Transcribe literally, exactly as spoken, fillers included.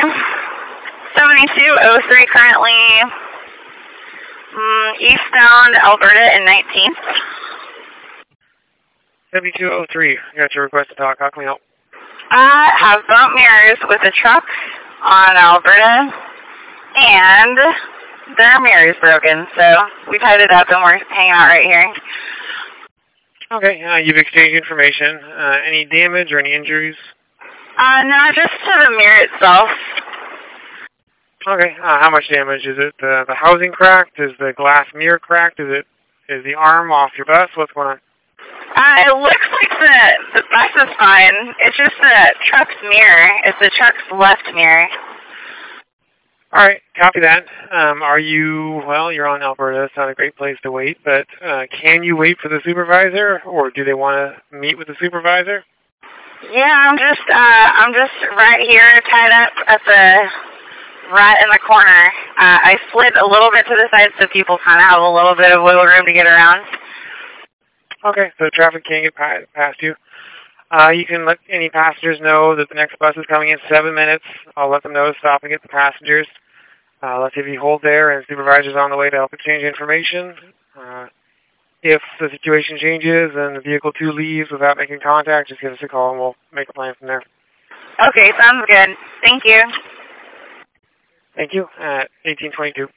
seventy-two oh three currently um, eastbound Alberta and nineteenth. seventy-two oh three, you got your request to talk. How can we help? I have bump mirrors with a truck on Alberta, and their mirror is broken, so we tied it up and we're hanging out right here. Okay, uh, you've exchanged information. Uh, any damage or any injuries? Uh, no, just to the mirror itself. Okay, uh, how much damage? Is it the, the housing cracked? Is the glass mirror cracked? Is it is the arm off your bus? What's going on? Uh, it looks like the, the bus is fine. It's just the truck's mirror. It's the truck's left mirror. All right, copy that. Um, are you, well, you're on Alberta. It's not a great place to wait, but uh, can you wait for the supervisor, or do they want to meet with the supervisor? Yeah, I'm just, uh, I'm just right here tied up at the, right in the corner. Uh, I slid a little bit to the side so people kind of have a little bit of wiggle room to get around. Okay, so traffic can't get past you. Uh, you can let any passengers know that the next bus is coming in seven minutes. I'll let them know to stop and get the passengers. Uh, let's see if you hold there, and the supervisor's on the way to help exchange information. Uh, if the situation changes and the vehicle two leaves without making contact, just give us a call and we'll make a plan from there. Okay, sounds good. Thank you. Thank you. At eighteen twenty-two.